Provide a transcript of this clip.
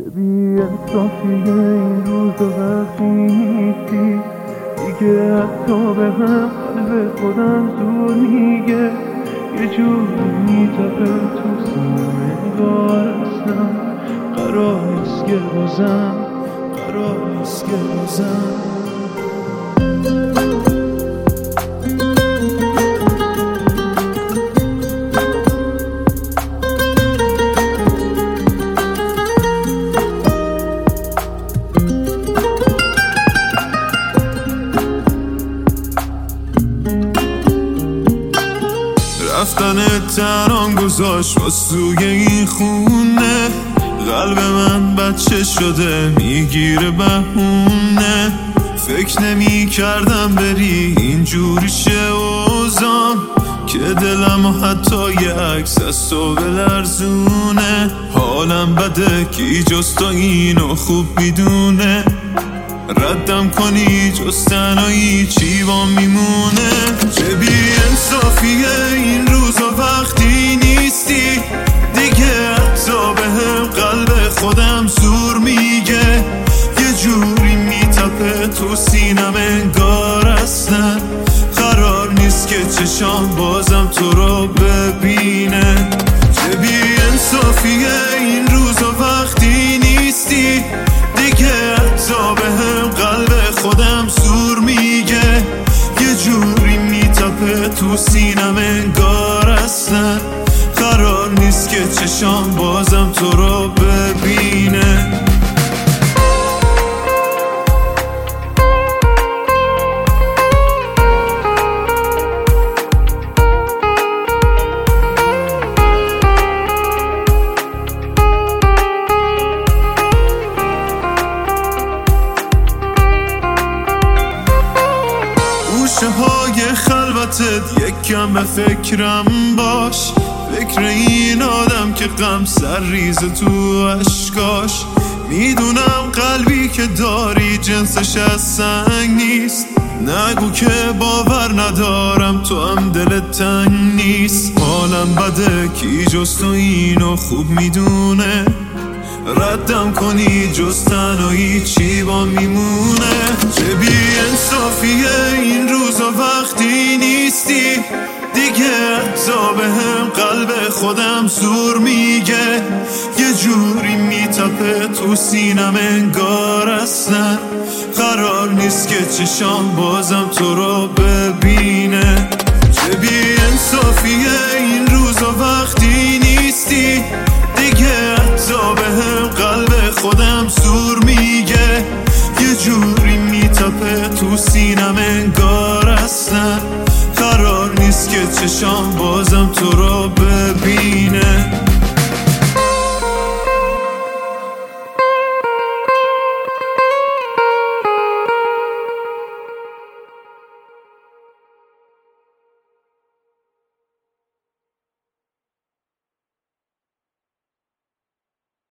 چه بی انصافیه این روزا وقتی نیستی دیگه، حتی به هم قلب خودم زور میگه، یه جوری میتپه تو سینه، انگار اصلا قرار نیست که بازم رفتن تنان گذاشت باز توی این خونه، قلب من بچه شده میگیره بهونه. فکر نمی کردم بری اینجوری شه اوزان، که دلم و حتی یه عکس از تو بلرزونه. حالم بده کی جز تو اینو خوب میدونه، ردم کنی جز تنهایی چی با میمونه. چه بی انصافیه این روزا وقتی نیستی دیگه، حتی به هم قلب خودم زور میگه، یه جوری میتپه تو سینم، انگار اصلا قرار نیست که چشام بازم تو رو ببینه. چه بی انصافیه این روزا وقتی نیستی دیگه، حتی به هم قلب خودم زور میگه، یه جوری میتپه تو سینم، انگار اصلا قرار نیست که چشام بازم تو رو ببینه. گوشه های خلوتت یک کم به فکرم باش، فکر این آدم که غم سر ریز تو اشکاش. میدونم قلبی که داری جنسش از سنگ نیست، نگو که باور ندارم تو هم دلت تنگ نیست. حالم بده کی جز تو اینو خوب میدونه، ردم کنی جز تنهایی چی با میمونه. چه بی انصافیه این روزا وقتی نیستی دیگه، حتی به هم قلب خودم زور میگه، یه جوری میتپه تو سینم، انگار اصلا قرار نیست که چشام بازم تو رو ببینه. چه بی انصافیه این روزا وقتی نیستی دیگه، حتی به هم قلب خودم زور میگه، یه جوری میتپه تو سینم، انگار اصلا قرار نیست که چشام بازم تو رو ببینه.